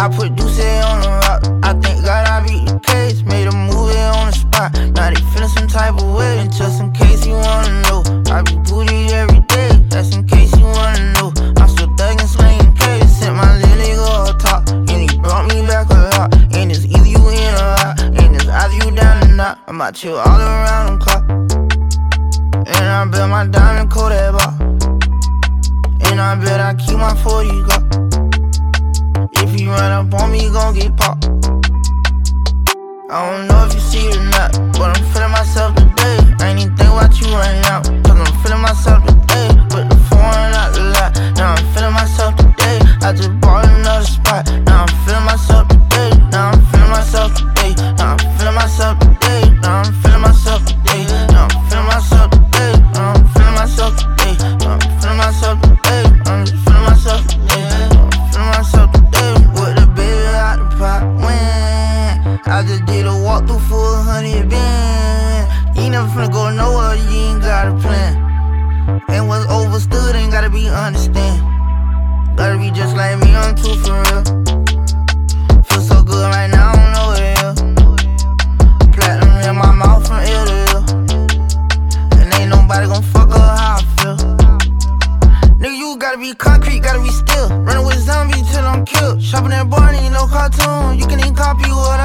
I put Deuce on the rock. I think God I beat the case. Made a movie on the spot. Now they feelin' some type of way. And just in case you wanna know, I be booty every day. That's in case you wanna know. I'm still thuggin', slingin' case. Sent my little nigga up top, and he brought me back a lot. And it's either you in or out, and it's either you down or not. I'm out chill all around the clock. And I bet my diamond Kodak bar. And I bet I keep my 40 Glock. If you run up on me, you gon' get popped. I don't know if you see it or not, but I'm feeling myself today. I ain't even think about you right now, cause I'm feeling myself today. Put the foreign out the lot, now I'm feeling myself today. I just bought another spot, now I'm feeling myself today. Now I'm feeling myself today. Now I'm feeling myself today. Now I'm feeling myself today. Now I'm feeling myself today. Now I'm feeling myself today. Now I'm feeling myself today. I'm just feeling myself today. I'm feeling myself today. With the baby out the pot, when I just did a walkthrough for 100 bands. You ain't never finna go nowhere, you ain't got a plan. And what's overstood ain't gotta be understand. Gotta be just like me, I'm too for real. Feel so good right now, I don't know what it is. Platinum in my mouth from ear to ear. And ain't nobody gon' fuck up how I feel. Nigga, you gotta be concrete, gotta be still. Running with zombies till I'm killed. Shopping at Barney, no cartoon. You can even copy what I